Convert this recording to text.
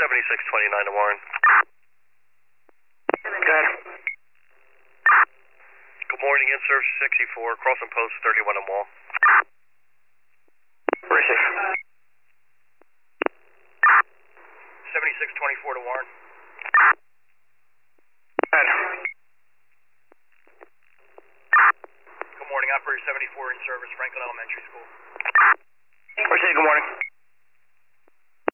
7629 to Warren. Go ahead. Good morning, in-service 64, crossing post 31 on Wall. Receive. 7624 to Warren. Go ahead. Good morning, operator 74 in service, Franklin Elementary School. Receive, good morning.